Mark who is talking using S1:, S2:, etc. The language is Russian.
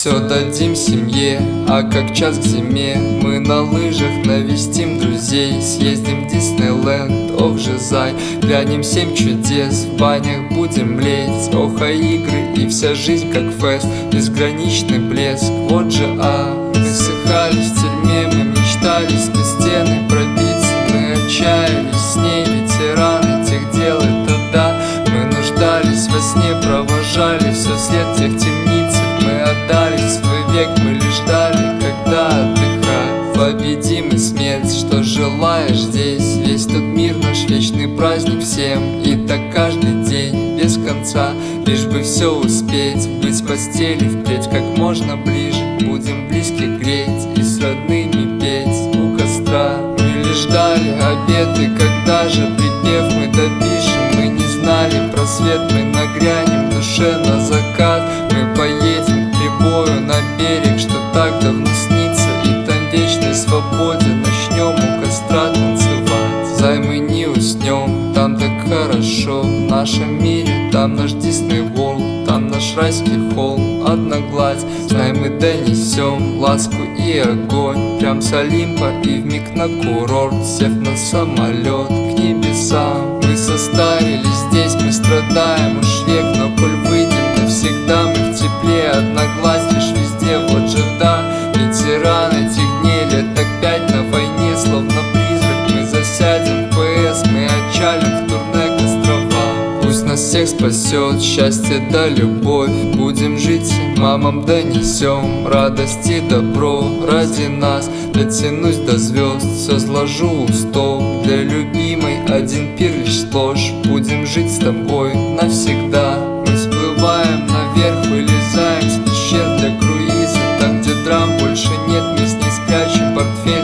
S1: Все дадим семье, а как час к зиме мы на лыжах навестим друзей. Съездим в Диснейленд, ох же зай, глянем 7 чудес, в банях будем млеть. Ох, а игры и вся жизнь как фест, безграничный блеск, вот же мы ссыхались в тюрьме, мы мечтали сквозь стены пробиться. Мы отчаялись с ней, ветераны тех дел, это да. Мы нуждались во сне, провожали все вслед тех темницах. Мы отдали свой век, мы лишь ждали, когда отдыхать. Победим и смерть, что желаешь здесь. Весь тот мир наш вечный праздник всем. И так каждый день, без конца, лишь бы все успеть. Быть в постели впредь как можно ближе. Будем близки греть и с родными петь у костра. Мы лишь ждали обеты, когда же припев мы допишем. Мы не знали про свет, мы нагрянем в душе на закат. Мы поедем к прибою на берег, что так давно снится, и там в вечной свободе начнем у костра танцевать. Зай, мы не уснем, там так хорошо в нашем мире. Там наш Disney World, там наш райский холм, одна гладь. Знай, мы донесем ласку и огонь прям с Олимпа и вмиг на курорт, сев на самолет к небесам. Мы состарились здесь, мы страдаем уж век, но коль выйдем навсегда, мы в тепле, одна гладь лишь везде, вот же да. Ветеран этих дней, лет так 5 на войне, словно призрак. Мы засядем в ПС, мы отчалим в турне к островам. Пусть нас всех спасет счастье да любовь. Будем жить, мамам донесем радость и добро. Ради нас дотянусь до звезд, все сложу у стол. Для любимой один пир лишь сплошь. Будем жить с тобой навсегда. Мы всплываем наверх, вылезаем с пещер для круиза. Там, где драм больше нет, мы с ней спрячем портфель